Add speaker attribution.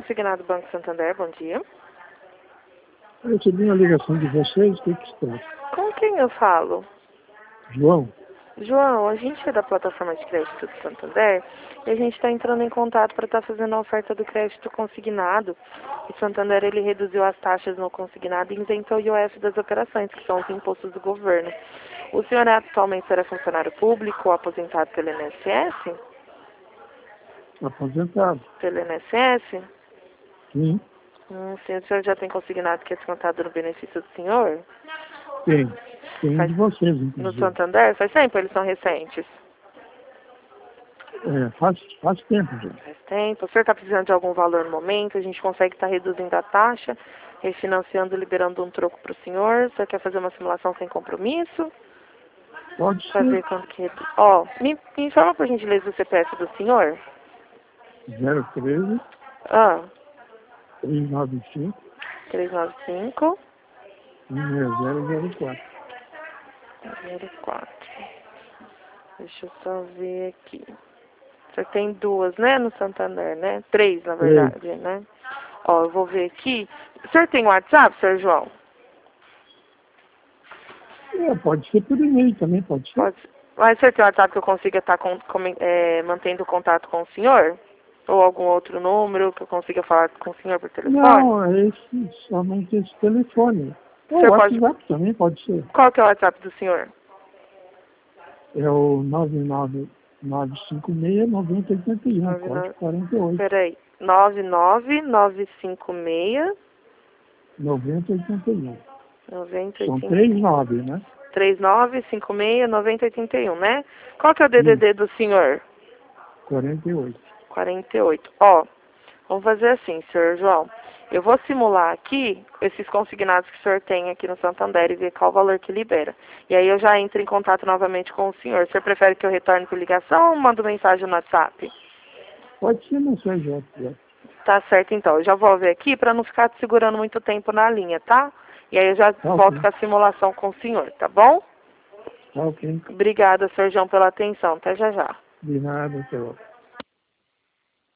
Speaker 1: Consignado Banco Santander, bom dia.
Speaker 2: Eu recebi uma ligação de vocês, o que que se trata?
Speaker 1: Com quem eu falo?
Speaker 2: João?
Speaker 1: João, a gente é da plataforma de crédito do Santander e a gente está entrando em contato para estar fazendo a oferta do crédito consignado. O Santander ele reduziu as taxas no consignado e isentou o IOF das operações, que são os impostos do governo. O senhor atualmente será funcionário público ou aposentado pelo INSS?
Speaker 2: Aposentado?
Speaker 1: Pelo INSS?
Speaker 2: Sim.
Speaker 1: Sim, o senhor já tem consignado que é descontado no benefício do senhor?
Speaker 2: Tem. Tem
Speaker 1: Faz,
Speaker 2: de vocês,
Speaker 1: no
Speaker 2: inclusive.
Speaker 1: Santander? Faz tempo, eles são recentes.
Speaker 2: Faz tempo já.
Speaker 1: Faz tempo. O senhor está precisando de algum valor no momento? A gente consegue estar reduzindo a taxa, refinanciando, liberando um troco para o senhor. O senhor quer fazer uma simulação sem compromisso?
Speaker 2: Pode
Speaker 1: Para
Speaker 2: ser
Speaker 1: ver quanto que... Ó, me informa por gentileza o CPF do senhor.
Speaker 2: 013
Speaker 1: Ah,
Speaker 2: 395
Speaker 1: 395
Speaker 2: 1004.
Speaker 1: 04. Deixa eu só ver aqui. O senhor tem duas, né, no Santander, né? Três, na verdade, né? Ó, eu vou ver aqui. O senhor tem WhatsApp, senhor João?
Speaker 2: Pode ser por e-mail também, pode ser.
Speaker 1: Pode. Mas o senhor tem WhatsApp que eu consiga estar mantendo contato com o senhor? Ou algum outro número que eu consiga falar com o senhor por telefone?
Speaker 2: Não, é somente esse telefone.
Speaker 1: O
Speaker 2: Ou
Speaker 1: senhor
Speaker 2: WhatsApp também pode ser.
Speaker 1: Qual que é o WhatsApp do senhor?
Speaker 2: É o 99956-9081, código 48.
Speaker 1: Peraí. 99956
Speaker 2: 9081.
Speaker 1: 9081.
Speaker 2: São 39, né?
Speaker 1: 3956-9081, né? Qual que é o
Speaker 2: Isso.
Speaker 1: DDD do senhor?
Speaker 2: 48.
Speaker 1: 48. Ó, vamos fazer assim, senhor João. Eu vou simular aqui esses consignados que o senhor tem aqui no Santander e ver qual o valor que libera. E aí eu já entro em contato novamente com o senhor. O senhor prefere que eu retorne por ligação ou mando mensagem no WhatsApp?
Speaker 2: Pode ser mensagem WhatsApp.
Speaker 1: Tá certo, então. Eu já vou ver aqui para não ficar te segurando muito tempo na linha, tá? E aí eu já volto com a simulação com o senhor, tá bom?
Speaker 2: Tá ok.
Speaker 1: Obrigada, senhor João, pela atenção. Até já já.
Speaker 2: De nada, até logo.